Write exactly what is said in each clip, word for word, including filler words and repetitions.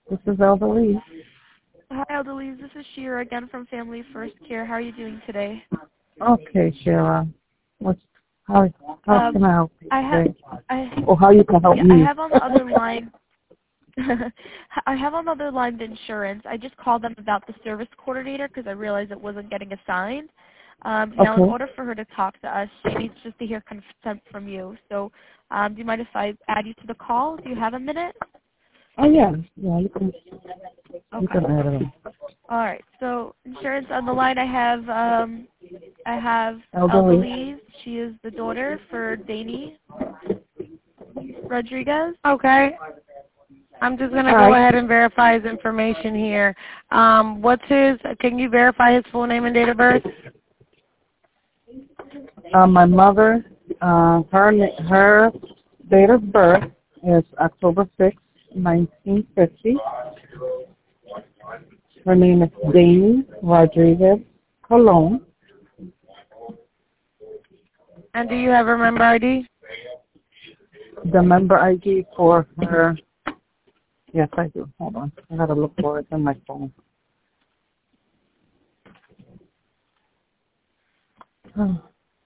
This is Elderly. Hi, Eldelise. This is Shira again from Family First Care. How are you doing today? Okay, Shira. What's how how Um, can I help you I have, today? I, Or how you can help yeah, I me? have on the other line. I have on the other line the insurance. I just called them about the service coordinator because I realized it wasn't getting assigned. Um, now, in Okay. order for her to talk to us, she needs just to hear consent from you. So, um, do you mind if I add you to the call? Do you have a minute? Oh yeah, yeah. You can you Okay. can add it on. All right. So, insurance on the line. I have um, I have Elderly. Eldelise. She is the daughter for Danny Rodriguez. Okay. I'm just going to go Hi. ahead and verify his information here. Um, what's his, can you verify his full name and date of birth? Uh, my mother, uh, her na- her date of birth is October sixth, nineteen fifty. Her name is Dane Rodriguez Colon. And do you have a member I D? The member I D for her. Yes, I do. Hold on. I gotta look for it on my phone. Oh.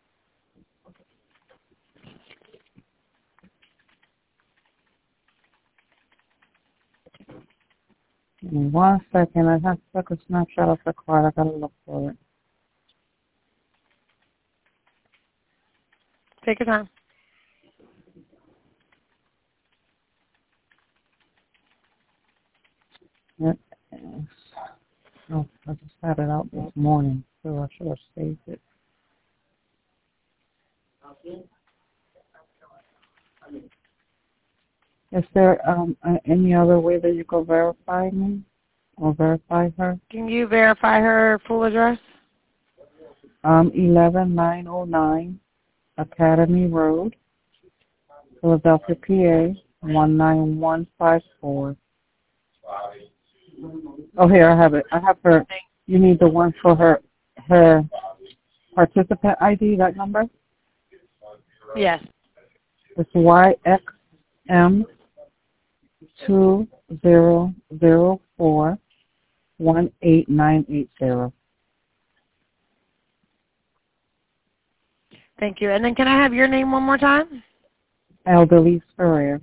Give me one second. I have to take a snapshot of the card. I gotta look for it. Take your time. It is. Oh, I just had it out this morning, so I should have saved it. Is there um uh, any other way that you can verify me or verify her? Can you verify her full address? Um, eleven nine oh nine Academy Road, Philadelphia, P A one nine one five four. Oh, here I have it. I have her. You need the one for her her participant I D. That number. Yes. It's Y X M two zero zero four one eight nine eight zero. Thank you. And then can I have your name one more time? Elderly Ferrer.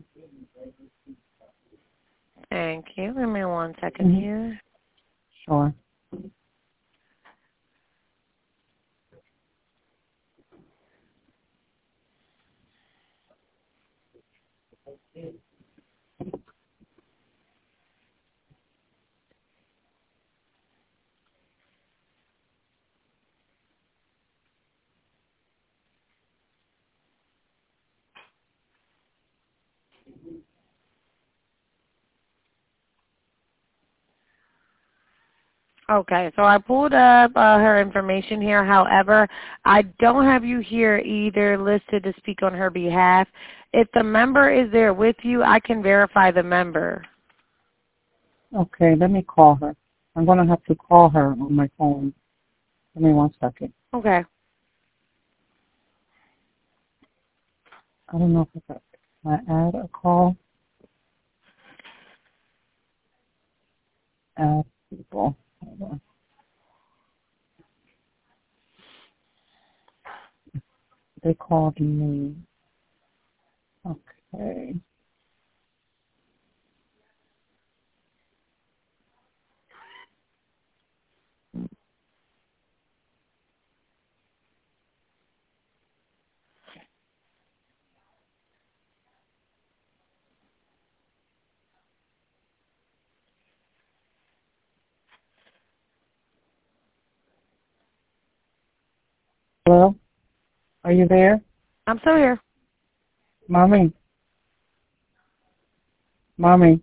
Thank you. Give me one second Mm-hmm. here. Sure. Okay, so I pulled up uh, her information here. However, I don't have you here either listed to speak on her behalf. If the member is there with you, I can verify the member. Okay, let me call her. I'm going to have to call her on my phone. Give me one second. Okay. I don't know if I can I add a call. Add people. Hold on. They called me. Okay. Hello? Are you there? I'm still here. Mommy? Mommy?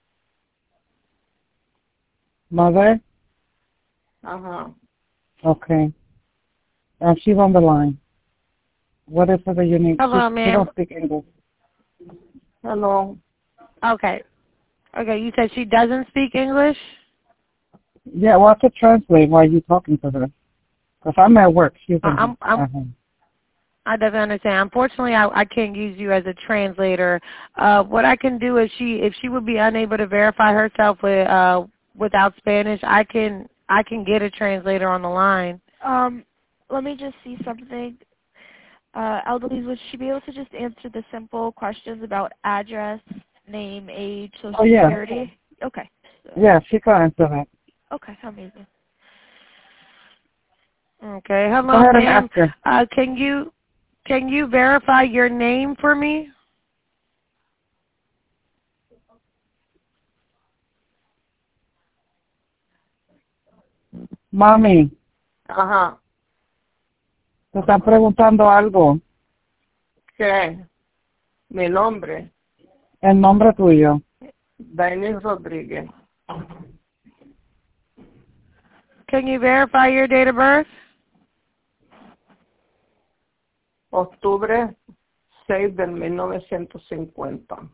Mother? Uh-huh. Okay. Um, she's on the line. What is it that you need? She, Hello, she ma'am. don't speak English. Hello. Okay. Okay, you said she doesn't speak English? Yeah, well, I could translate while you're talking to her. Because I'm at work. She's Uh, in I'm I'm at home. I definitely understand. Unfortunately, I, I can't use you as a translator. Uh, what I can do is she, if she would be unable to verify herself with, uh, without Spanish, I can I can get a translator on the line. Um, let me just see something. Uh, Eldelise, would she be able to just answer the simple questions about address, name, age, social Oh, yeah. security? Okay. So, Yeah, she can answer that. okay, amazing. Okay. Go Hello, ahead and ma'am. ask her. Uh, can you can you verify your name for me? Mami, Ajá. te están preguntando algo. ¿Qué? Mi nombre, El nombre tuyo. Denis Rodríguez. Can you verify your date of birth? Octubre seis del mil novecientos cincuenta.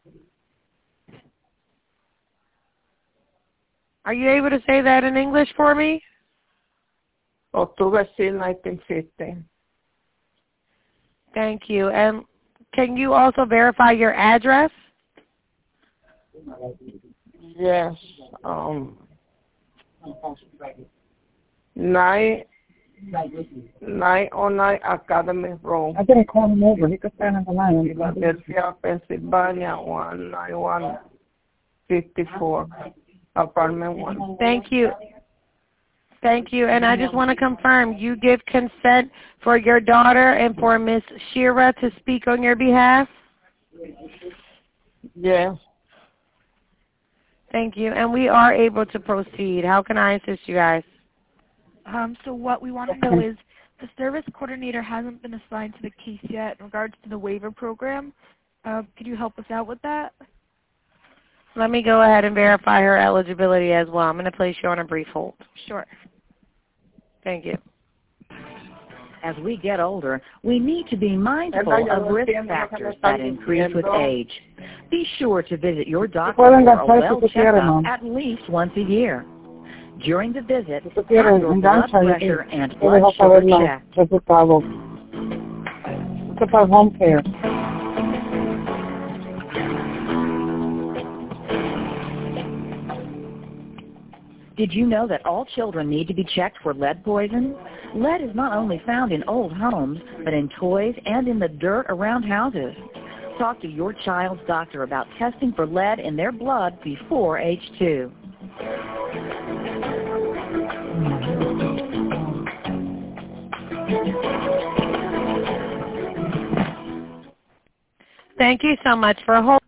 Are you able to say that in English for me? Octubre six, nineteen fifty. Thank you. And can you also verify your address? Yes. Um, nine, nine oh nine Academy Road, I didn't call him over. He could stand on the line. Philadelphia, Pennsylvania, one nine one five four, apartment one. Thank you. Thank you. And I just want to confirm, you give consent for your daughter and for Miss Shira to speak on your behalf? Yes. Thank you. And we are able to proceed. How can I assist you guys? Um, so what we want to know is the service coordinator hasn't been assigned to the case yet in regards to the waiver program. Uh, could you help us out with that? Let me go ahead and verify her eligibility as well. I'm going to place you on a brief hold. Sure. Thank you. As we get older, we need to be mindful of risk factors that increase with age. Be sure to visit your doctor for a well checkup at least once a year. During the visit, have your blood pressure and blood sugar checked. Resultados. Esto es para home care. Did you know that all children need to be checked for lead poison? Lead is not only found in old homes, but in toys and in the dirt around houses. Talk to your child's doctor about testing for lead in their blood before age two. Thank you so much for holding.